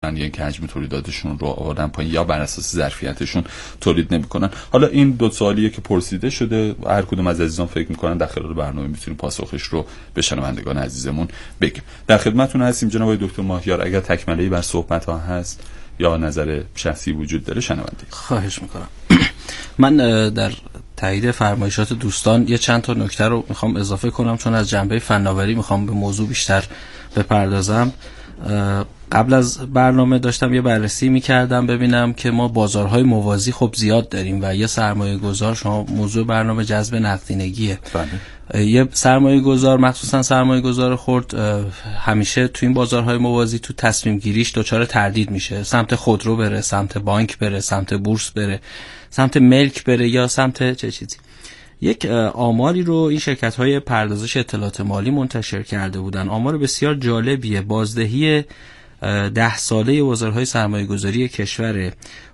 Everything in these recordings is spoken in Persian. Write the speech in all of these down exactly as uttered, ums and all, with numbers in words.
یا اینکه حجم تولیداتشون رو آوردن پایین یا بر اساس ظرفیتشون تولید نمیکنن. حالا این دو سوالیه که پرسیده شده، هر کدوم از عزیزان فکر میکنن در خلال برنامه میتونیم پاسخش رو به شنوندگان عزیزمون بگیم. در خدمتتون هستیم جناب آقای دکتر ماهیار، اگر تکمله‌ای بر صحبت ها هست یا نظر شخصی وجود داره شنونده. خواهش میکنم. من در تایید فرمایشات دوستان یه چند تا نکته رو میخوام اضافه کنم، چون از جنبه فناوری میخوام به موضوع بیشتر بپردازم. قبل از برنامه داشتم یه بررسی میکردم ببینم که ما بازارهای موازی خب زیاد داریم و یه سرمایه گذار، شما موضوع برنامه جذب نقدینگیه، یه سرمایه گذار مخصوصا سرمایه گذار خرد همیشه تو این بازارهای موازی تو تصمیم گیریش دچار تردید میشه، سمت خودرو بره، سمت بانک بره، سمت بورس بره، سمت ملک بره یا سمت چه چیزی. یک آماری رو این شرکت‌های پردازش اطلاعات مالی منتشر کرده بودن، آمار بسیار جالبیه. بازدهی ده ساله بازارهای سرمایه‌گذاری کشور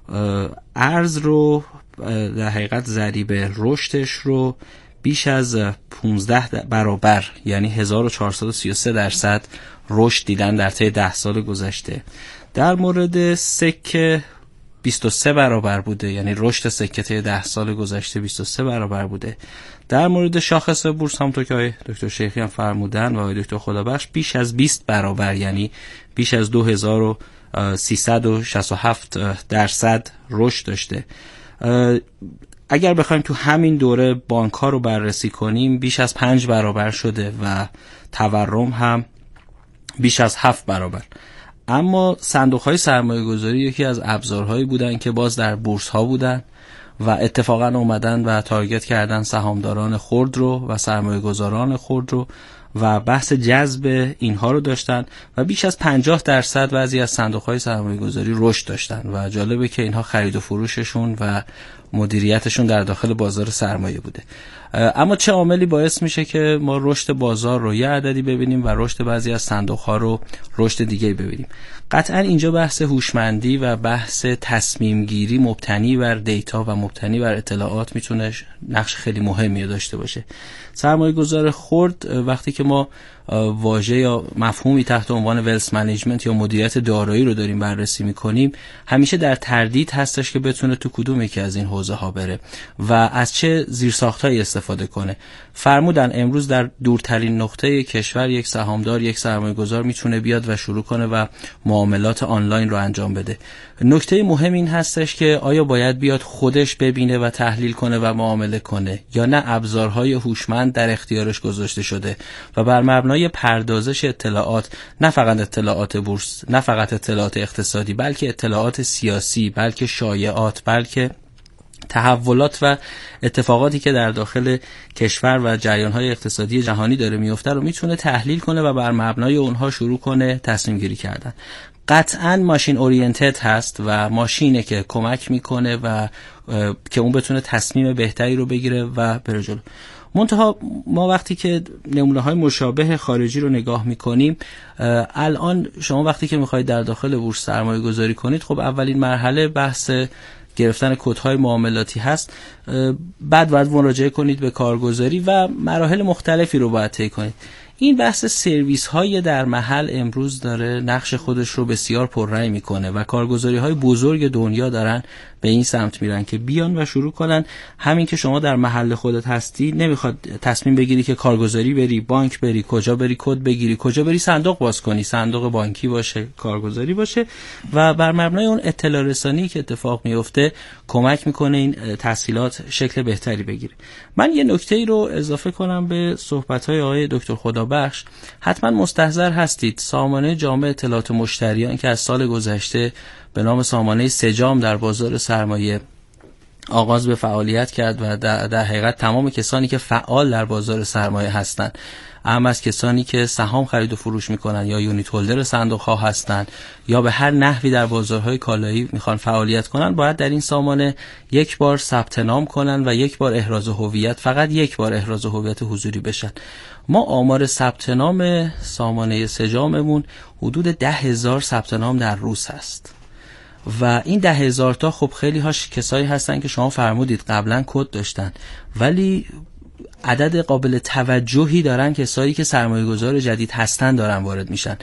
ارز رو در حقیقت ضریب رشدش رو بیش از پانزده برابر، یعنی هزار و چهارصد و سی و سه درصد رشد دیدن در طی ده سال گذشته. در مورد سکه بیست و سه برابر بوده، یعنی رشد سکه طی ده سال گذشته بیست و سه برابر بوده. در مورد شاخص بورس همونطور که آقای دکتر شیخی هم فرمودن و آقای دکتر خدابخش بیش از بیست برابر، یعنی بیش از دو هزار و سیصد و شصت و هفت درصد رشد داشته. اگر بخوایم تو همین دوره بانک ها رو بررسی کنیم بیش از پنج برابر شده و تورم هم بیش از هفت برابر. اما صندوق های سرمایه گذاری یکی از ابزارهایی بودن که باز در بورس ها بودن و اتفاقا اومدن و تارگت کردن سهامداران خرد رو و سرمایه گذاران خرد رو و بحث جذب اینها رو داشتن و بیش از پنجاه درصد بعضی از صندوق های سرمایه گذاری رشد داشتن و جالبه که اینها خرید و فروششون و مدیریتشون در داخل بازار سرمایه بوده. اما چه عاملی باعث میشه که ما رشد بازار رو یه عددی ببینیم و رشد بعضی از صندوق ها رو رشد دیگه ببینیم؟ قطعا اینجا بحث هوشمندی و بحث تصمیم گیری مبتنی بر دیتا و مبتنی بر اطلاعات میتونه نقش خیلی مهمی داشته باشه. سرمایه گذار خرد وقتی که ما واژه یا مفهومی تحت عنوان ویلث منیجمنت یا مدیریت دارایی رو داریم بررسی میکنیم، همیشه در تردید هستش که بتونه تو کدوم یکی از این حوزه ها بره و از چه زیرساختایی استفاده کنه. فرمودن امروز در دورترین نقطه کشور یک سهامدار، یک سرمایه گذار میتونه بیاد و شروع کنه و معاملات آنلاین رو انجام بده. نکته مهم این هستش که آیا باید بیاد خودش ببینه و تحلیل کنه و معامله کنه یا نه ابزارهای هوشمند در اختیارش گذاشته شده و بر مبنای پردازش اطلاعات، نه فقط اطلاعات بورس، نه فقط اطلاعات اقتصادی، بلکه اطلاعات سیاسی، بلکه شایعات، بلکه تحولات و اتفاقاتی که در داخل کشور و جریان‌های اقتصادی جهانی داره میفته رو میتونه تحلیل کنه و بر مبنای اونها شروع کنه تصمیم گیری کردن. قطعاً ماشین اورینتد هست و ماشینه که کمک میکنه و که اون بتونه تصمیم بهتری رو بگیره و بره جلو. منتها ما وقتی که نمونه‌های مشابه خارجی رو نگاه می‌کنیم، الان شما وقتی که می‌خواید در داخل بورس سرمایه گذاری کنید، خب اولین مرحله بحث گرفتن کدهای معاملاتی هست، بعد باید مراجعه کنید به کارگزاری و مراحل مختلفی رو باید طی کنید. این بحث سرویس های در محل امروز داره نقش خودش رو بسیار پررنگ میکنه و کارگزاری های بزرگ دنیا دارن به این سمت میرن که بیان و شروع کنن. همین که شما در محل خودت هستی نمیخواد تصمیم بگیری که کارگزاری بری، بانک بری، کجا بری کد بگیری، کجا بری صندوق باز کنی، صندوق بانکی باشه، کارگزاری باشه و بر مبنای اون اطلاع رسانی که اتفاق میفته کمک میکنه این تسهیلات شکل بهتری بگیره. من یه نکته‌ای رو اضافه کنم به صحبت‌های آقای دکتر خدابخش. حتما مستحضر هستید سامانه جامع اطلاعات مشتریان که از سال گذشته به نام سامانه سجام در بازار سرمایه آغاز به فعالیت کرد و در, در حقیقت تمام کسانی که فعال در بازار سرمایه هستند، اما از کسانی که سهام خرید و فروش میکنن یا یونیت هولدر صندوق ها هستند یا به هر نحوی در بازارهای کالایی میخوان فعالیت کنن، باید در این سامانه یک بار ثبت نام کنن و یک بار احراز هویت، فقط یک بار احراز هویت حضوری بشن. ما آمار ثبت نام سامانه سجاممون حدود ده هزار ثبت نام در روز هست و این ده هزار تا خب خیلی هاش کسایی هستن که شما فرمودید قبلا کد داشتن، ولی عدد قابل توجهی دارن کسایی که سرمایه گذار جدید هستن دارن وارد میشن.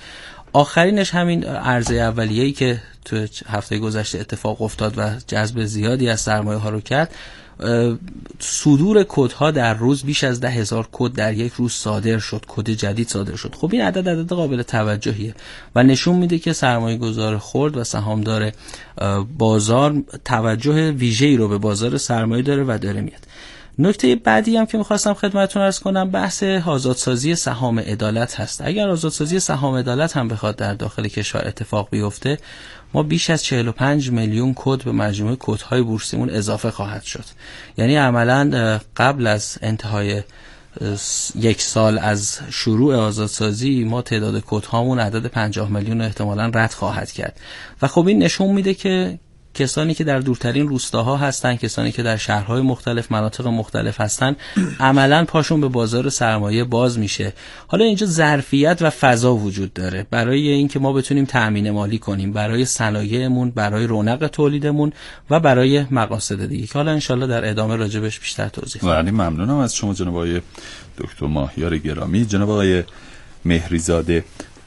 آخرینش همین عرضه اولیه‌ای که تو هفته گذشته اتفاق افتاد و جذب زیادی از سرمایه ها رو کرد. صدور کدها در روز بیش از ده هزار کد در یک روز صادر شد، کد جدید صادر شد. خب این عدد عدد قابل توجهیه و نشون میده که سرمایه گذار خرد و سهامدار بازار توجه ویژه‌ای رو به بازار سرمایه داره و داره میاد. نکته بعدی هم که میخواستم خدمتتون عرض کنم بحث آزادسازی سهام عدالت هست. اگر آزادسازی سهام عدالت هم بخواد در داخل کشور اتفاق بیفته، ما بیش از چهل و پنج میلیون کد به مجموعه کدهای بورسیمون اضافه خواهد شد. یعنی عملاً قبل از انتهای یک سال از شروع آزادسازی ما تعداد کدهامون عدد پنجاه میلیون احتمالاً رد خواهد کرد و خب این نشون میده که کسانی که در دورترین روستاها هستن، کسانی که در شهرهای مختلف، مناطق مختلف هستن، عملاً پاشون به بازار سرمایه باز میشه. حالا اینجا ظرفیت و فضا وجود داره برای اینکه ما بتونیم تأمین مالی کنیم برای صنایعمون، برای رونق تولیدمون و برای مقاصد دیگه که حالا انشالله در ادامه راجبش بیشتر توضیح خواهم داد. ممنونم از شما جناب آقای دکتر ماهیار گرامی. جناب آقای مهریزاده،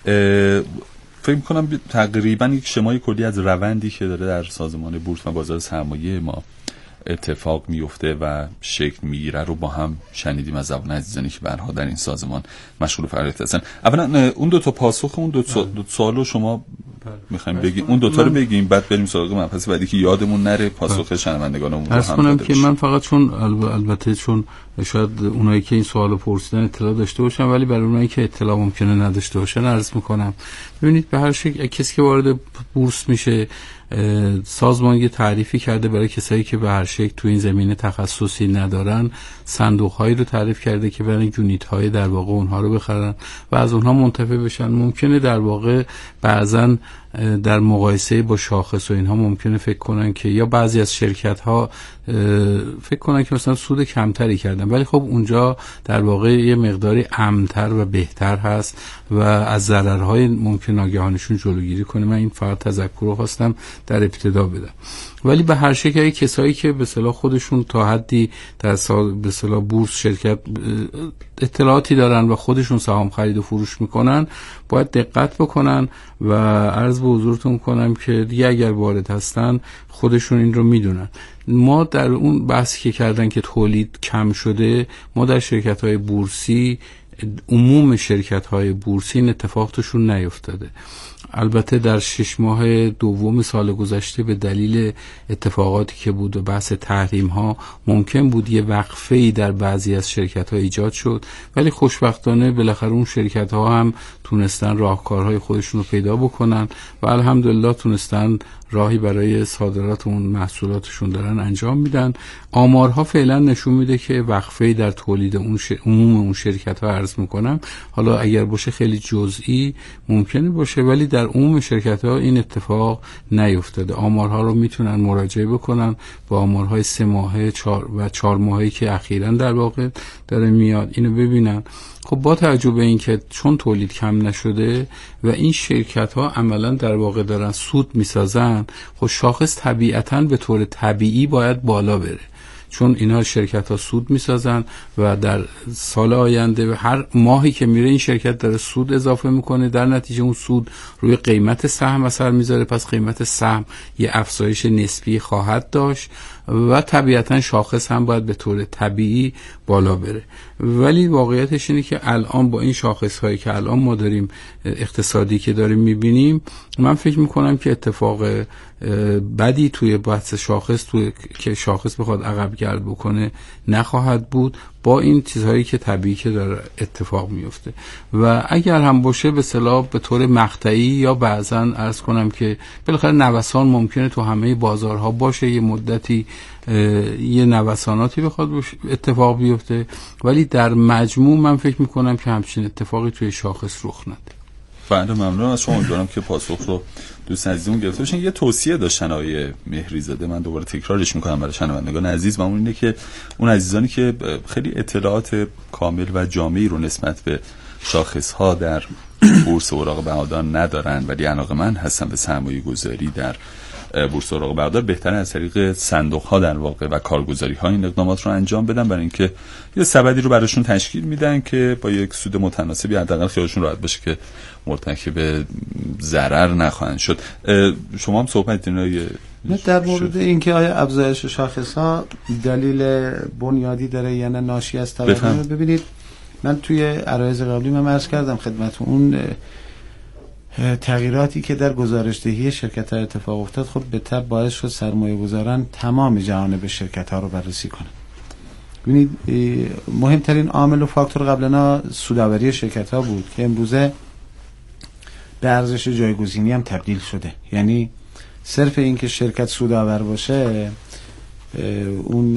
فکر می‌کنم تقریبا یک شمای کلی از روندی که داره در سازمان بورس و بازار سرمایه ما اتفاق میفته و شکل میگیره رو با هم شنیدیم از زبان عزیزانی که برها در این سازمان مشغول فعالیت هستن. اولا اون دو تا پاسخ اون دو, دو سوالو شما میخوایم بگیم، اون دو تا رو بگیم بعد بریم سراغ مبحث بعدی که یادمون نره پاسخ شنوندگانمون رو هم کنم که من فقط چون البته چون شاید اونایی که این سوالو پرسیدن اطلاع داشته باشن ولی برای اونایی که اطلاع ممکنه نداشته باشن عرض میکنم. ببینید به هر شکل کسی که وارد بورس میشه سازمان یه تعریفی کرده برای کسایی که به هر شکل تو این زمینه تخصصی ندارن، صندوق‌هایی رو تعریف کرده که برای یونیت‌های در واقع اونها رو بخرن و از اونها منتفع بشن. ممکنه در واقع بعضن در مقایسه با شاخص و اینها ممکنه فکر کنن که یا بعضی از شرکت‌ها فکر کنن که مثلا سود کمتری کردن، ولی خب اونجا در واقع یه مقداری امن‌تر و بهتر هست و از ضررهای ممکن ناگهانشون جلوگیری کنه. من این فقط تذکر رو خواستم در ابتدا بدم. ولی به هر شکلی کسایی که به اصطلاح خودشون تا حدی در به اصطلاح بورس شرکت اطلاعاتی دارن و خودشون سهام خرید و فروش میکنن باید دقت بکنن و عرض به حضورتون کنم که دیگه اگر وارد هستن خودشون این رو میدونن. ما در اون بحثی که کردن که تولید کم شده، ما در شرکت‌های بورسی عموم شرکت‌های بورسی این اتفاق توشون نیفتاده. البته در شش ماه دوم سال گذشته به دلیل اتفاقاتی که بود و بحث تحریم ها ممکن بود یه وقفه‌ای در بعضی از شرکت ها ایجاد شد، ولی خوشبختانه بالاخره اون شرکت ها هم تونستن راهکارهای خودشون رو پیدا بکنن و الحمدلله تونستن راهی برای صادرات اون محصولاتشون دارن انجام میدن. آمارها فعلا نشون میده که وقفه‌ای در تولید اون ش... عموم اون شرکت ها عرض میکنم، حالا اگر باشه خیلی جزئی ممکنه باشه، ولی در عموم شرکت ها این اتفاق نیفتاده. آمارها رو میتونن مراجعه بکنن با آمارهای سه ماهه چار و چهار ماهه‌ای که اخیراً در واقع داره میاد اینو ببینن. خب با توجه به این که چون تولید کم نشده و این شرکت ها عملا در واقع دارن سود میسازن، خب شاخص طبیعتاً به طور طبیعی باید بالا بره، چون اینا شرکت ها سود میسازن و در سال آینده و هر ماهی که میره این شرکت داره سود اضافه میکنه، در نتیجه اون سود روی قیمت سهم اثر میذاره، پس قیمت سهم یه افزایش نسبی خواهد داشت و طبیعتا شاخص هم باید به طور طبیعی بالا بره. ولی واقعیتش اینه که الان با این شاخص هایی که الان ما داریم اقتصادی که داریم میبینیم، من فکر میکنم که اتفاق بدی توی بحث شاخص توی که شاخص بخواد عقب گرد بکنه نخواهد بود با این چیزهایی که طبیعی که داره اتفاق میفته. و اگر هم باشه به اصطلاح به طور مقطعی یا بعضا عرض کنم که بالاخره نوسان ممکنه تو همه بازارها باشه، یه مدتی یه نوساناتی بخواد اتفاق بیفته، ولی در مجموع من فکر میکنم که همچین اتفاقی توی شاخص رخ نده. بله ممنون از شما. امیدوارم که پاسخ رو دوست عزیزمون گرفته باشین. یه توصیه داشتن آقای مهریزاده، من دوباره تکرارش میکنم برای شنوندگان عزیز، و اون اینه که اون عزیزانی که خیلی اطلاعات کامل و جامعی رو نسبت به شاخص‌ها در بورس اوراق بهادار ندارن ولی علاقه‌مند هستن به سرمایه گذاری در بورس اوراق بهادار، بهتره از طریق صندوق‌ها در واقع و کارگزاری‌ها این اقدامات رو انجام بدن، برای اینکه یه سبدی رو براشون تشکیل میدن که با یک سود متناسبی حداقل خیالشون راحت باشه که مرتکب ضرر نخواهند شد. شما هم صحبت دینای در مورد اینکه آیا افزایش شاخص‌ها دلیل بنیادی داره یا نه ناشی از تورم، ببینید من توی عرایض قبلی من عرض کردم خدمتتون اون تغییراتی که در گزارش‌دهی شرکت‌ها اتفاق افتاد خب به تبع باعث شد سرمایه‌گذاران تمام جوانب شرکت‌ها رو بررسی کنن. ببینید مهمترین عامل و فاکتور قبلا سودآوری شرکت‌ها بود که امروزه به ارزش جایگزینی هم تبدیل شده. یعنی صرف این که شرکت سودآور باشه اون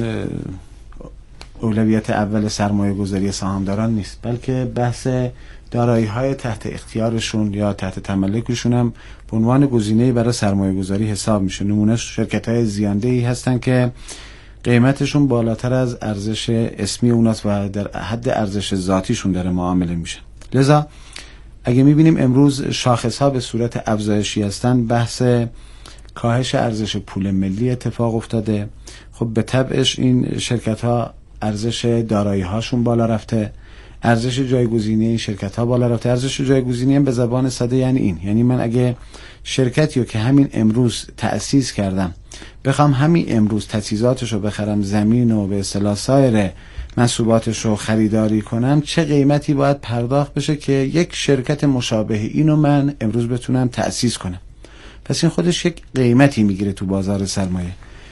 اولویت اول سرمایه گذاری سهامداران نیست، بلکه بحث دارایی های تحت اختیارشون یا تحت تملکشون هم به عنوان گزینه برای سرمایه گذاری حساب میشه. نمونه شرکت های زیاندهی هستن که قیمتشون بالاتر از ارزش اسمی اوناست و در حد ارزش ذاتیشون داره معامله میشه. لذا اگه میبینیم امروز شاخص ها به صورت افزایشی هستن، بحث کاهش ارزش پول ملی اتفاق افتاده. خب به طبعش این شرکت ها ارزش دارایی هاشون بالا رفته، ارزش جایگزینی این شرکت ها بالا رفته. ارزش جایگزینی هم به زبان ساده یعنی این، یعنی من اگه شرکتی رو که همین امروز تأسیس کردم بخوام همین امروز تجهیزاتش رو بخرم، زمین و به اصطلاح سایر منصوباتش رو خریداری کنم، چه قیمتی باید پرداخت بشه که یک شرکت مشابه اینو من امروز بتونم تأسیس کنم. پس این خودش یک قیمتی میگیره تو بازار سرمایه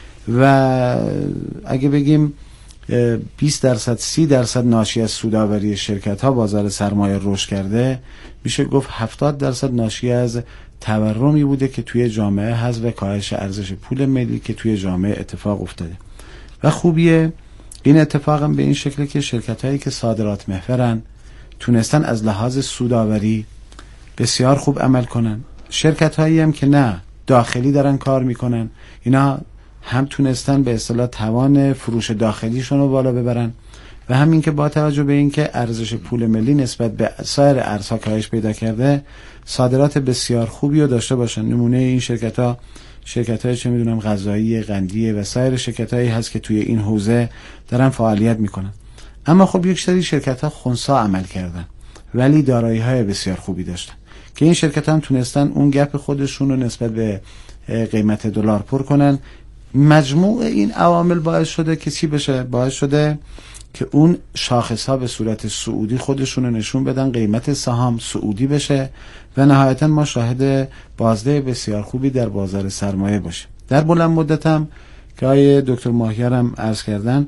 و اگه بگیم بیست درصد سی درصد ناشی از سودآوری شرکت ها بازار سرمایه رشد کرده، میشه گفت هفتاد درصد ناشی از تورمی بوده که توی جامعه هست و کاهش ارزش پول ملی که توی جامعه اتفاق افتاده. و خوبیه این اتفاق هم به این شکل که شرکت هایی که صادرات محورن تونستن از لحاظ سودآوری بسیار خوب عمل کنن. شرکت هایی هم که نه داخلی دارن کار میکنن، اینا هم تونستن به اصطلاح توان فروش داخلیشون رو بالا ببرن و همین که با توجه به اینکه ارزش پول ملی نسبت به سایر ارزها کاهش پیدا کرده، صادرات بسیار خوبی رو داشته باشن. نمونه این شرکت ها شرکت های چه میدونم غذایی، قندی و سایر شرکت هایی هست که توی این حوزه دارن فعالیت میکنن. اما خب یک سری شرکت ها خنثی عمل کردن ولی دارایی های بسیار خوبی داشتن که این شرکت ها هم تونستن اون گپ خودشون رو نسبت به قیمت دلار پر کنن. مجموع این عوامل باعث شده که چی بشه؟ باعث شده که اون شاخص ها به صورت صعودی خودشون رو نشون بدن، قیمت سهام صعودی بشه و نهایتا ما شاهد بازده بسیار خوبی در بازار سرمایه باشیم. در بلند مدت هم که آقای دکتر ماهیار هم عرض کردن،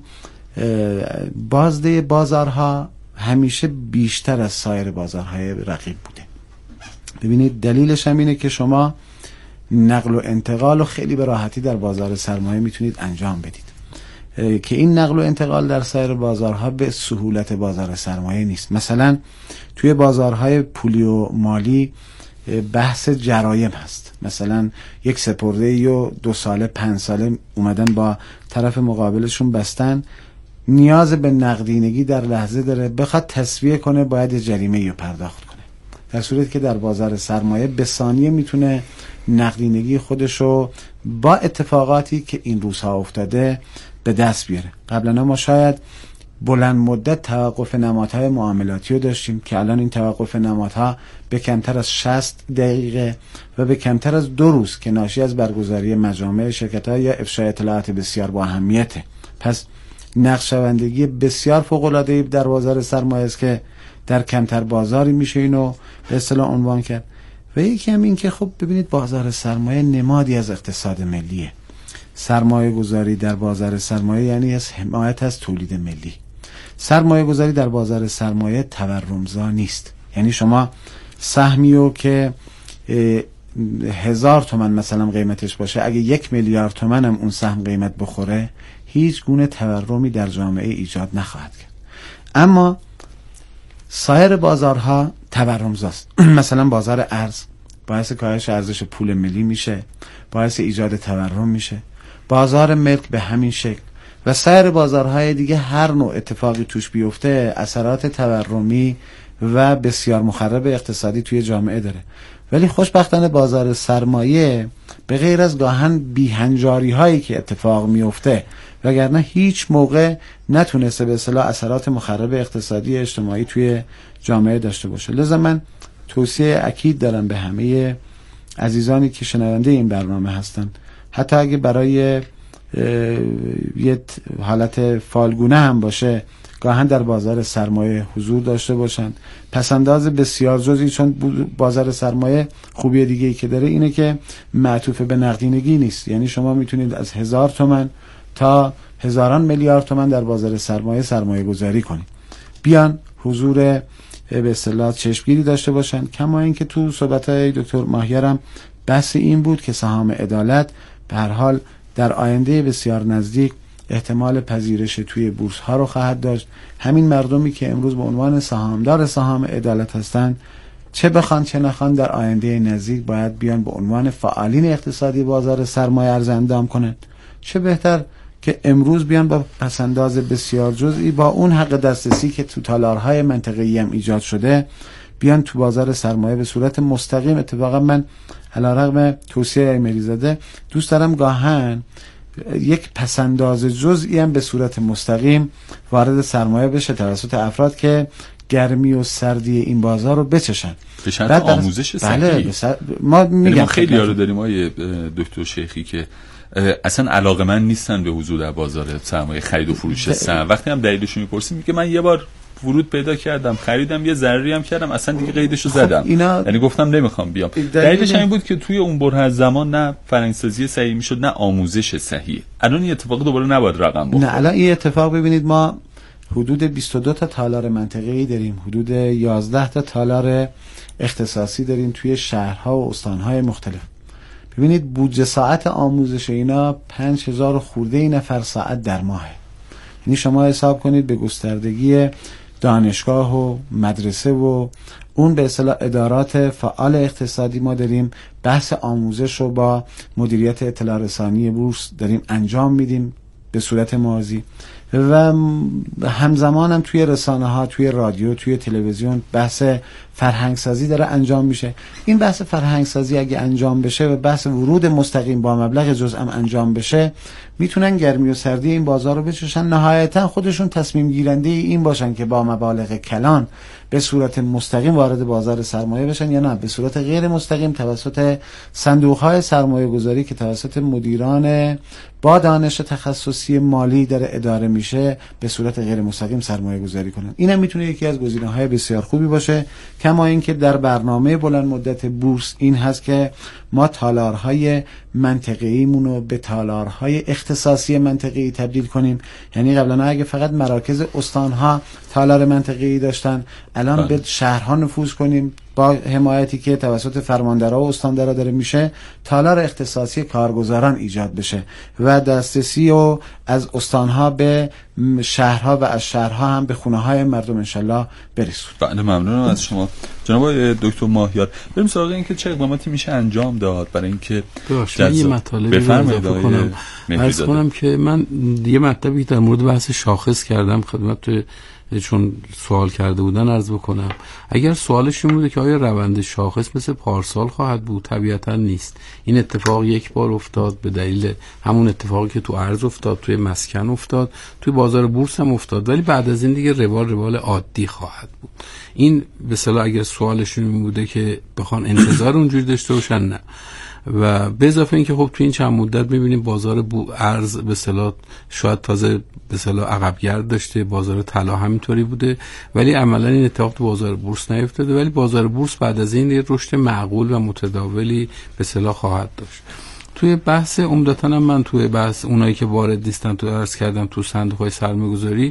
بازده بازارها همیشه بیشتر از سایر بازارهای رقیب بوده. ببینید دلیلش هم اینه که شما نقل و انتقال رو خیلی به راحتی در بازار سرمایه میتونید انجام بدید که این نقل و انتقال در سایر بازارها به سهولت بازار سرمایه نیست. مثلا توی بازارهای پولی و مالی بحث جرایم هست، مثلا یک سپرده یا دو ساله پنج ساله اومدن با طرف مقابلشون بستن، نیاز به نقدینگی در لحظه داره، بخواد تسویه کنه باید یه جریمه رو پرداخت کنه، در صورتی که در بازار سرمایه به ثانیه میتونه نقدینگی خودشو با اتفاقاتی که این روزها افتاده به دست بیاره. قبلا ما شاید بلند مدت توقف نمادهای معاملاتی رو داشتیم که الان این توقف نمادها به کمتر از شصت دقیقه و به کمتر از دو روز که ناشی از برگزاری مجامع شرکت‌ها یا افشای اطلاعات بسیار با اهمیته. پس نقشه‌بندی بسیار فوق‌العاده‌ای در بازار سرمایه است که در کمتر بازاری میشه اینو به اصطلاح عنوان کرد. و یکی هم این که خب ببینید بازار سرمایه نمادی از اقتصاد ملیه. سرمایه گذاری در بازار سرمایه یعنی از حمایت از تولید ملی. سرمایه گذاری در بازار سرمایه تورمزا نیست. یعنی شما سهمیو که هزار تومن مثلا قیمتش باشه، اگه یک میلیارد تومن هم اون سهم قیمت بخوره، هیچ گونه تورمی در جامعه ایجاد نخواهد کرد. اما سایر بازارها تورمزاست. مثلا بازار ارز باعث کاهش ارزش پول ملی میشه، باعث ایجاد تورم میشه. بازار ملک به همین شکل و سایر بازارهای دیگه هر نوع اتفاقی توش بیفته اثرات تورمی و بسیار مخرب اقتصادی توی جامعه داره. ولی خوشبختانه بازار سرمایه به غیر از گاهن بیهنجاری هایی که اتفاق میفته وگرنه هیچ موقع نتونسته به اصطلاح اثرات مخرب اقتصادی اجتماعی توی جامعه داشته باشه. لذا من توصیه اکید دارم به همه عزیزانی که شنونده این برنامه هستن، حتی اگه برای یه حالت فالگونه هم باشه گاهن در بازار سرمایه حضور داشته باشند. پسنداز بسیار جزئی، چون بازار سرمایه خوبی دیگه ای که داره اینه که معطوف به نقدینگی نیست، یعنی شما میتونید از هزار تومن تا هزاران میلیارد تومن در بازار سرمایه سرمایه گذاری کنید. بیان حضور به اصطلاح چشمگیری داشته باشن. کما اینکه تو صحبت‌های دکتر ماهیارم بحث این بود که سهام عدالت به هر حال در آینده بسیار نزدیک احتمال پذیرش توی بورس ها رو خواهد داشت. همین مردمی که امروز به عنوان سهامدار سهام عدالت هستند، چه بخوان چه نخوان در آینده نزدیک باید بیان به عنوان فعالین اقتصادی بازار سرمایه ارز اندام کنند. چه بهتر که امروز بیان با پسنداز بسیار جزئی با اون حق دسترسی که تو تالارهای منطقه‌ای هم ایجاد شده بیان تو بازار سرمایه به صورت مستقیم. اتفاقا من علیرغم توصیه امیری زاده دوست دارم گاهن یک پسنداز جزئی هم به صورت مستقیم وارد سرمایه بشه توسط افراد که گرمی و سردی این بازار رو بچشن. به شرط آموزش صحیح. بله ما میگم ما خیلی یارو داریم آیه دکتر شیخی که اصلا علاقه من نیستن به حضور در بازار سرمایه، خرید و فروش سهم. وقتی هم دلیلش میپرسیم میگه من یه بار ورود پیدا کردم، خریدم، یه ضرری هم کردم، اصلا دیگه قیدشو زدم. اینا... یعنی گفتم نمیخوام بیام. دلیلش این بود که توی اون بره زمان نه فرهنگسازی صحیح میشد نه آموزش صحیح. الان این اتفاق دوباره نباید رقم بخوره. نه الان این اتفاق ببینید ما حدود بیست و دو تا تالار منطقه‌ای داریم، حدود یازده تا تالار اختصاصی داریم توی شهرها و استانهای مختلف. ببینید بودجه ساعت آموزش اینا پنج هزار خورده ای نفر ساعت در ماهه. یعنی شما حساب کنید به گستردگی دانشگاه و مدرسه و اون به اصطلاح ادارات فعال اقتصادی ما داریم بحث آموزش رو با مدیریت اطلاع رسانی بورس داریم انجام میدیم به صورت موازی و همزمان هم توی رسانه ها، توی رادیو، توی تلویزیون بحث فرهنگسازی داره انجام میشه. این بحث فرهنگسازی اگه انجام بشه و بحث ورود مستقیم با مبلغ جزء هم انجام بشه میتونن گرمی و سردی این بازار رو بچشن. نهایتا خودشون تصمیم گیرنده این باشن که با مبالغ کلان به صورت مستقیم وارد بازار سرمایه بشن یا نه به صورت غیر مستقیم توسط صندوق‌های سرمایه گذاری که توسط مدیران با دانش تخصصی مالی در اداره میشه به صورت غیر مستقیم سرمایه گذاری کنن. اینم میتونه یکی از گزینه‌های بسیار خوبی باشه. کما اینکه در برنامه بلند مدت بورس این هست که ما تالارهای منطقه‌ایمون رو به تالارهای اختصاصی منطقه‌ای تبدیل کنیم. یعنی قبلا اگه فقط مراکز استانها تالار منطقه‌ای داشتن، الان بله. به شهرها نفوذ کنیم با حمایتی که توسط فرماندارا و استاندارا داره میشه، تالار اختصاصی کارگزاران ایجاد بشه و دسترسی و از استانها به شهرها و از شهرها هم به خونه های مردم انشالله برسون. بله ممنونم از شما جناب دکتر ماهیار. بریم سراغ این که چه اقداماتی میشه انجام داد برای اینکه یه مطالبی اضافه کنم. عرض کنم که من یه مطلبی در مورد بحث شاخص کردم خدمت چون سوال کرده بودن عرض بکنم. اگر سوالش این بوده که آیا روند شاخص مثل پارسال خواهد بود، طبیعتا نیست. این اتفاق یک بار افتاد به دلیل همون اتفاقی که تو ارز افتاد، توی مسکن افتاد، توی بازار بورس هم افتاد، ولی بعد از این دیگه روال روال عادی خواهد بود. این به اصطلاح اگر سوالشون این بوده که بخوان انتظار اونجوری داشته باشن، نه. و به اضافه اینکه خب تو این چند مدت می‌بینیم بازار ارز به اصطلاح شاید تازه به اصطلاح عقب‌گرد داشته، بازار طلا همینطوری بوده، ولی عملاً این اتفاق تو بازار بورس نیفتاده، ولی بازار بورس بعد از این رشد معقول و متداولی به اصطلاح خواهد داشت. توی بحث عمدتاً هم من توی بحث اونایی که وارد نیستن تو عرض کردم تو صندوق‌های سرمایه‌گذاری،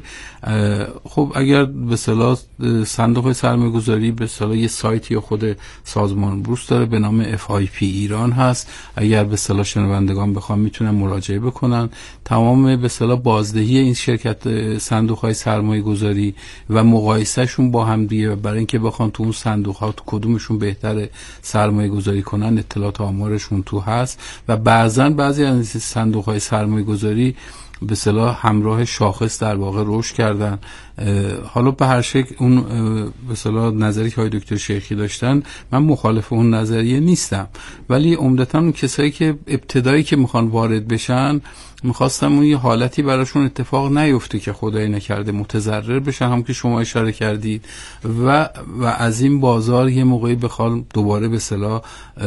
خب اگر به اصطلاح صندوق‌های سرمایه‌گذاری به اصطلاح یه سایتی خود سازمان بورس داره به نام اف آی پی ایران هست، اگر به اصطلاح شنوندگان بخوام میتونن مراجعه بکنن. تمام به اصطلاح بازدهی این شرکت صندوق‌های سرمایه‌گذاری و مقایسهشون با هم دیگه برای اینکه بخوان تو اون صندوق‌ها تو کدومشون بهتره سرمایه‌گذاری کنن اطلاعات آمارشون تو هست و بعضن بعضی از صندوق‌های سرمایه‌گذاری به اصطلاح همراه شاخص در واقع رشد کردن. حالا به هر شکل اون به اصطلاح نظری که های دکتر شیخی داشتن من مخالف اون نظریه نیستم، ولی عمدتاً اون کسایی که ابتدایی که میخوان وارد بشن میخواستم اون یه حالتی براشون اتفاق نیفته که خدای نکرده متضرر بشن، هم که شما اشاره کردید، و و از این بازار یه موقعی بخوان دوباره به اصطلاح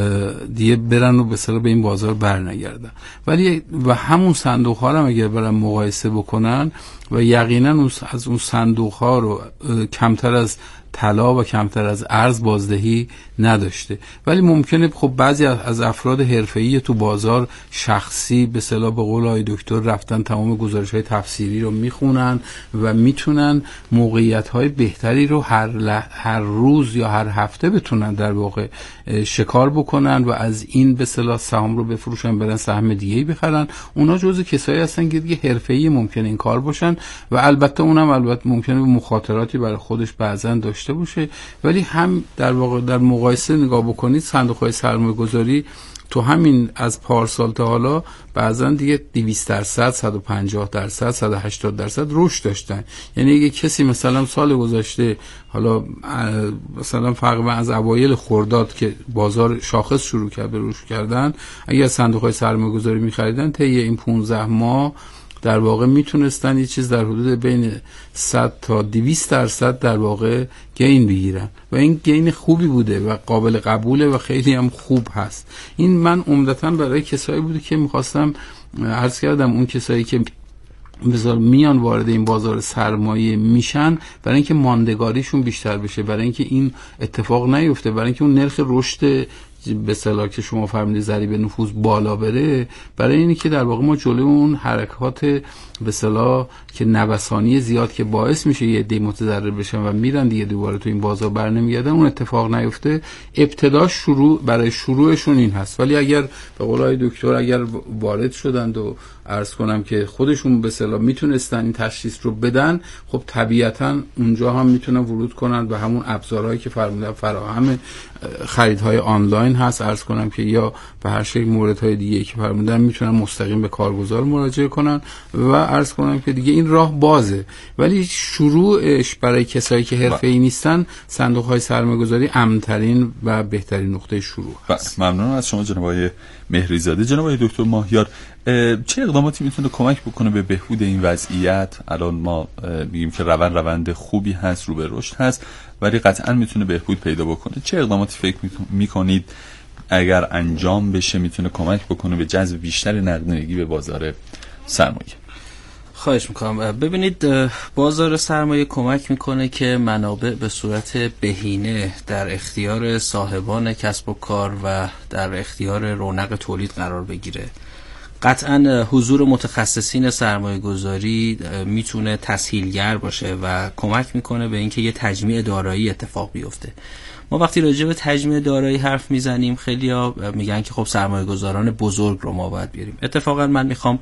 دیگه برن و به اصطلاح به این بازار برنگردن. ولی و همون صندوق ها رو اگر برن مقایسه بکنن و یقینا از اون صندوق ها رو کمتر از طلا و کمتر از ارز بازدهی نداشته، ولی ممکنه خب بعضی از افراد حرفه‌ای تو بازار شخصی به اصطلاح به قول آقای دکتر رفتن تمام گزارش‌های تفسیری رو میخونن و میتونن موقعیت‌های بهتری رو هر لح... هر روز یا هر هفته بتونن در واقع شکار بکنن و از این به اصطلاح سهام رو بفروشن برن سهم دیگه‌ای بخرن. اونا جزو کسایی هستن که دیگه حرفه‌ای ممکنه این کار باشن و البته اونم البته ممکنه مخاطراتی برای خودش بعضن داشته باشه، ولی هم در واقع در مقایسه نگاه بکنید صندوق‌های سرمایه‌گذاری تو همین از پارسال تا حالا بعضن دیگه دویست درصد، صد و پنجاه درصد، صد و هشتاد درصد رشد داشتن. یعنی اگه کسی مثلا سال گذشته حالا مثلا فرق از اوایل خرداد که بازار شاخص شروع کرد به رشد کردن، اگه از صندوق‌های سرمایه‌گذاری می‌خریدن طی این پانزده ماه در واقع میتونستن یه چیز در حدود بین صد تا دویست درصد در واقع گین بگیرن و این گین خوبی بوده و قابل قبوله و خیلی هم خوب هست. این من عمدتاً برای کسایی بوده که میخواستم عرض کردم اون کسایی که بذار میان وارد این بازار سرمایه میشن برای اینکه ماندگاریشون بیشتر بشه، برای اینکه این اتفاق نیفته، برای اینکه اون نرخ رشد به اصطلاح که شما فرمودید ضریب نفوذ بالا بره، برای اینی که در واقع ما جلوی اون حرکات به اصطلاح که نوسانی زیاد که باعث میشه یه عده متضرر بشن و میرن دیگه دوباره تو این بازار برنمیگردن اون اتفاق نیفته. ابتدا شروع برای شروعشون این هست، ولی اگر به قول آقای دکتر اگر وارد شدند و عرض کنم که خودشون به اصطلاح میتونستن این تشخیص رو بدن، خب طبیعتاً اونجا هم میتونن ورود کنن به همون ابزارهایی که فرمودم فراهم خریدهای آنلاین هست، عرض کنم که یا به هر شکل موردهای دیگه که فرمودن میتونن مستقیم به کارگزار مراجعه کنن و عرض کنم که دیگه این راه بازه. ولی شروعش برای کسایی که حرفه‌ای نیستن صندوق‌های سرمایه‌گذاری امن‌ترین و بهترین نقطه شروع هست. ممنونم از شما جناب آقای مهریزاده. جناب آقای دکتر ماهیار، چه اقداماتی میتونه کمک بکنه به بهبود این وضعیت؟ الان ما میگیم که روند روند خوبی هست، رو به رشد هست، ولی قطعا میتونه بهبود پیدا بکنه. چه اقداماتی فکر میکنید اگر انجام بشه میتونه کمک بکنه به جذب بیشتر نقدینگی به بازار سرمایه؟ خواهش میکنم. ببینید بازار سرمایه کمک میکنه که منابع به صورت بهینه در اختیار صاحبان کسب و کار و در اختیار رونق تولید قرار بگیره. قطعا حضور متخصصین سرمایه گذاری میتونه تسهیلگر باشه و کمک میکنه به اینکه یه تجمیع دارایی اتفاق بیفته. ما وقتی راجع به تجمیع دارایی حرف میزنیم خیلی‌ها میگن که خب سرمایه گذاران بزرگ رو ما باید بیاریم. اتفاقا من میخوام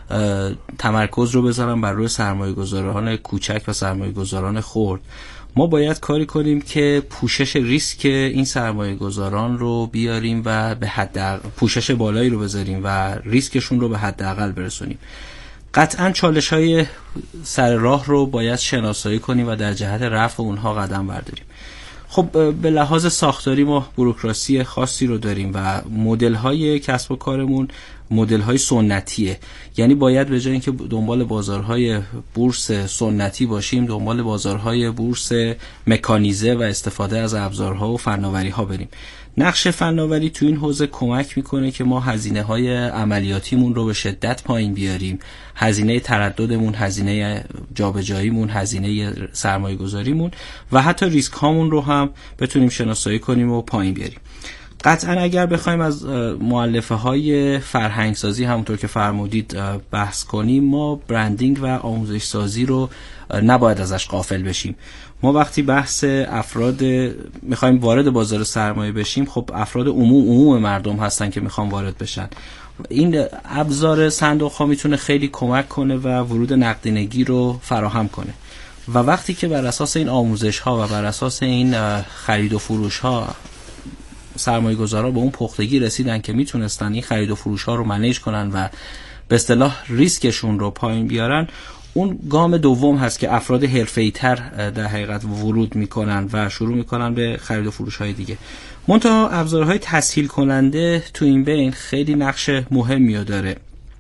تمرکز رو بذارم بر روی سرمایه گذاران کوچک و سرمایه گذاران خرد. ما باید کاری کنیم که پوشش ریسک این سرمایه گذاران رو بیاریم و به حد پوشش بالایی رو بذاریم و ریسکشون رو به حداقل برسونیم. قطعاً چالش‌های سر راه رو باید شناسایی کنیم و در جهت رفع اونها قدم برداریم. خب به لحاظ ساختاری ما بوروکراسی خاصی رو داریم و مدل‌های کسب و کارمون مدل‌های سنتیه، یعنی باید به جای اینکه دنبال بازارهای بورس سنتی باشیم دنبال بازارهای بورس مکانیزه و استفاده از ابزارها و فناوری‌ها بریم. نقش فناوری تو این حوزه کمک میکنه که ما هزینه‌های عملیاتیمون رو به شدت پایین بیاریم، هزینه ترددمون، هزینه جابجاییمون، هزینه سرمایه‌گذاریمون و حتی ریسک هامون رو هم بتونیم شناسایی کنیم و پایین بیاریم. قطعا اگر بخوایم از مؤلفه های فرهنگ سازی همونطور که فرمودید بحث کنیم، ما برندینگ و آموزش سازی رو نباید ازش غافل بشیم. ما وقتی بحث افراد میخوایم وارد بازار سرمایه بشیم، خب افراد عموم عموم مردم هستن که میخوان وارد بشن. این ابزار صندوق ها میتونه خیلی کمک کنه و ورود نقدینگی رو فراهم کنه و وقتی که بر اساس این آموزش ها و بر اساس این خرید و فروش ها سرمایه گذارا به اون پختگی رسیدن که میتونستن این خرید و فروش ها رو منیج کنن و به اصطلاح ریسکشون رو پایین بیارن، اون گام دوم هست که افراد حرفه‌ای‌تر در حقیقت ورود میکنن و شروع میکنن به خرید و فروش های دیگه. منتها ابزارهای تسهیل کننده تو این بین خیلی نقش مهمی داره.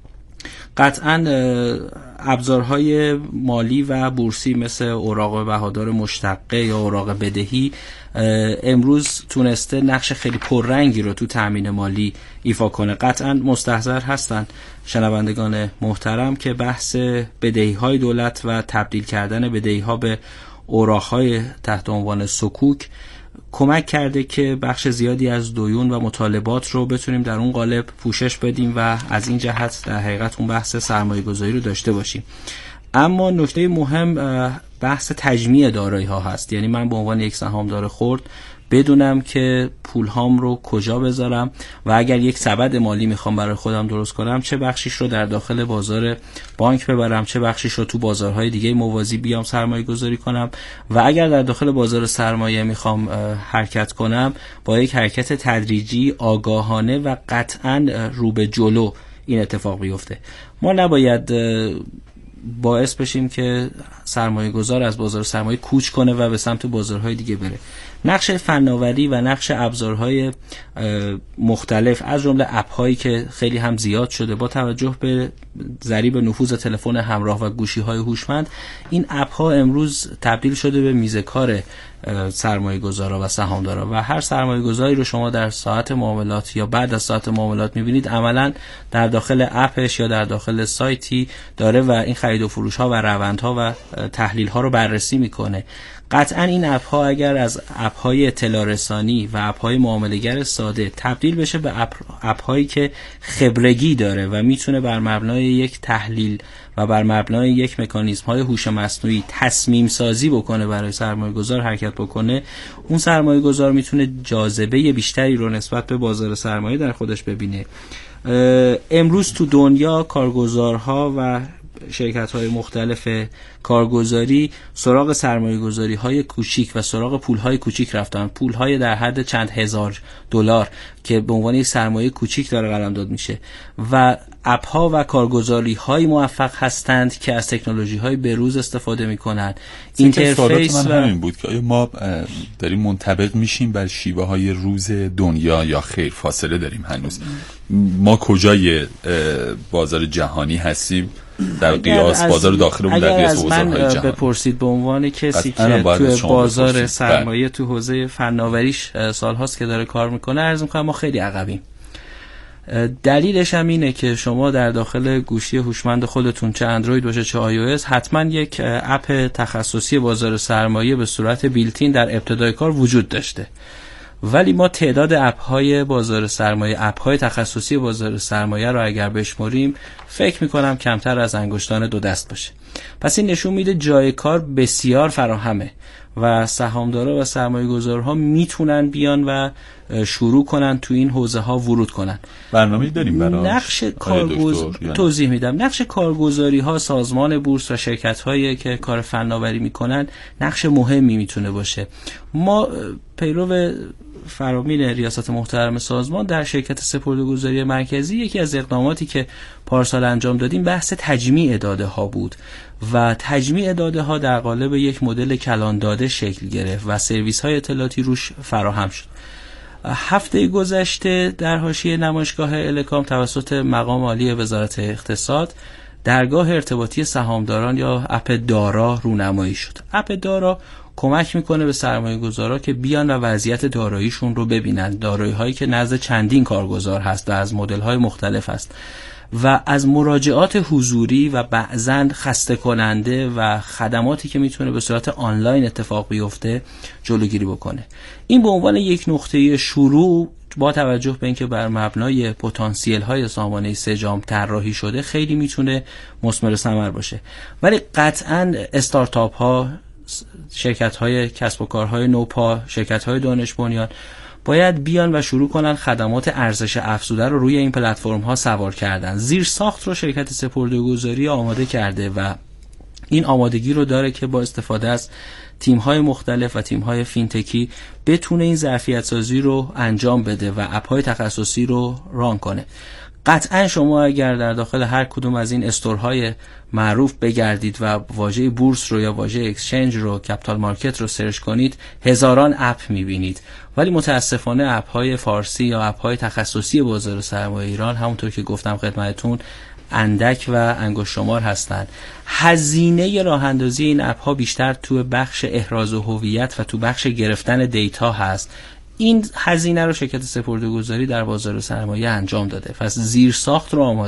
قطعاً ابزارهای مالی و بورسی مثل اوراق بهادار مشتقه یا اوراق بدهی امروز تونسته نقش خیلی پررنگی رو تو تأمین مالی ایفا کنه. قطعاً مستحضر هستن شنوندگان محترم که بحث بدهی‌های دولت و تبدیل کردن بدهی‌ها به اوراق‌های تحت عنوان سکوک کمک کرده که بخش زیادی از دیون و مطالبات رو بتونیم در اون قالب پوشش بدیم و از این جهت در حقیقت اون بحث سرمایه گذاری رو داشته باشیم. اما نکته مهم بحث تجمیع دارایی ها هست. یعنی من به عنوان یک سهامدار خرد بدونم که پول هام رو کجا بذارم و اگر یک سبد مالی میخوام برای خودم درست کنم چه بخشیش رو در داخل بازار بانک ببرم، چه بخشیش رو تو بازارهای دیگه موازی بیام سرمایه گذاری کنم و اگر در داخل بازار سرمایه میخوام حرکت کنم با یک حرکت تدریجی، آگاهانه و قطعاً رو به جلو این اتفاق بیفته. ما نباید باعث بشیم که سرمایه گذار از بازار سرمایه کوچ کنه و به سمت بازارهای دیگه بره. نقش فناوری و نقش ابزارهای مختلف از جمله اپ‌هایی که خیلی هم زیاد شده با توجه به ضریب نفوذ تلفن همراه و گوشی‌های هوشمند، این اپ‌ها امروز تبدیل شده به میزه کار سرمایه‌گذارا و سهامدارا و هر سرمایه‌گذاری رو شما در ساعت معاملات یا بعد از ساعت معاملات می‌بینید عملاً در داخل اپش یا در داخل سایتی داره و این خرید و فروش‌ها و روندها و تحلیل‌ها رو بررسی می‌کنه. قطعاً این اپ‌ها اگر از اپ‌های اطلاع رسانی و اپ‌های معامله‌گر ساده تبدیل بشه به اپ اپ‌هایی که خبرگی داره و میتونه بر مبنای یک تحلیل و بر مبنای یک مکانیزم‌های هوش مصنوعی تصمیم سازی بکنه برای سرمایه‌گذار حرکت بکنه، اون سرمایه‌گذار میتونه جاذبه بیشتری رو نسبت به بازار سرمایه در خودش ببینه. امروز تو دنیا کارگزارها و شرکت‌های مختلف کارگزاری سراغ سرمایه‌گذاری‌های کوچیک و سراغ پول‌های کوچیک رفتن، پول‌های در حد چند هزار دلار که به عنوان یک سرمایه کوچیک داره قلمداد میشه و اپ‌ها و کارگزاری‌های موفق هستند که از تکنولوژی‌های بروز استفاده می‌کنند. اینترفیس من همین بود که آیا ما داریم منطبق میشیم بر شیوه‌های روز دنیا یا خیر فاصله داریم هنوز؟ ما کجای بازار جهانی هستیم در قیاس بازار داخلمون در قیاس بازارهای جهانی؟ اگر بپرسید به عنوان کسی که تو بازار سرمایه تو حوزه فناوریش سال‌هاست که داره کار میکنه عرض میکنم ما خیلی عقبیم. دلیلش هم اینه که شما در داخل گوشی هوشمند خودتون چه اندروید باشه چه آی او اس حتما یک اپ تخصصی بازار سرمایه به صورت بیلتین در ابتدای کار وجود داشته، ولی ما تعداد اپ‌های بازار سرمایه، اپ‌های تخصصی بازار سرمایه رو اگر بشمریم فکر می‌کنم کمتر از انگشتان دو دست باشه. پس این نشون میده جای کار بسیار فراهمه و سهامدارا و سرمایه‌گذارها میتونن بیان و شروع کنن تو این حوزه‌ها ورود کنن. برنامه‌ای داریم برای نقش کارگزار توضیح میدم. نقش کارگزاری‌ها، سازمان بورس و شرکت‌هایی که کار فناوری میکنن نقش مهمی میتونه باشه. ما پیرو فرامین ریاست محترم سازمان در شرکت سپرده‌گذاری مرکزی یکی از اقداماتی که پارسال انجام دادیم بحث تجمیع داده ها بود و تجمیع داده ها در قالب یک مدل کلان داده شکل گرفت و سرویس های اطلاعاتی روش فراهم شد. هفته گذشته در حاشیه نمایشگاه الکام توسط مقام عالی وزارت اقتصاد درگاه ارتباطی سهامداران یا اپ دارا رونمایی شد. اپ دارا کمک میکنه به سرمایه گذارا که بیان و وضعیت داراییشون رو ببینن، دارایی هایی که نزد چندین کارگزار هست و از مدل های مختلف هست و از مراجعات حضوری و بعضاً خسته کننده و خدماتی که میتونه به صورت آنلاین اتفاق بیفته جلوگیری بکنه. این به عنوان یک نقطه شروع با توجه به اینکه بر مبنای پتانسیل های سامانه سجام طراحی شده خیلی میتونه مثمر ثمر باشه، ولی قطعاً استارتاپ ها، شرکت های کسب و کارهای نوپا، شرکت های دانش بنیان باید بیان و شروع کنن خدمات ارزش افزوده رو روی این پلتفرم ها سوار کردن. زیر ساخت رو شرکت سپرده‌گذاری آماده کرده و این آمادگی رو داره که با استفاده از تیم های مختلف و تیم های فینتکی بتونه این ظرفیت سازی رو انجام بده و اپ های تخصصی رو ران کنه. قطعا شما اگر در داخل هر کدوم از این استورهای معروف بگردید و واژه بورس رو یا واژه اکسچنج رو، کپیتال مارکت رو سرچ کنید، هزاران اپ میبینید. ولی متاسفانه اپ های فارسی یا اپ های تخصصی بازار سرمایه ایران همونطور که گفتم خدمتتون اندک و انگشت شمار هستند. هزینه راه اندازی این اپ ها بیشتر تو بخش احراز هویت و تو بخش گرفتن دیتا هست. این هزینه رو شرکت سپرده‌گذاری در بازار سرمایه انجام داده. پس زیرساخت رو آماده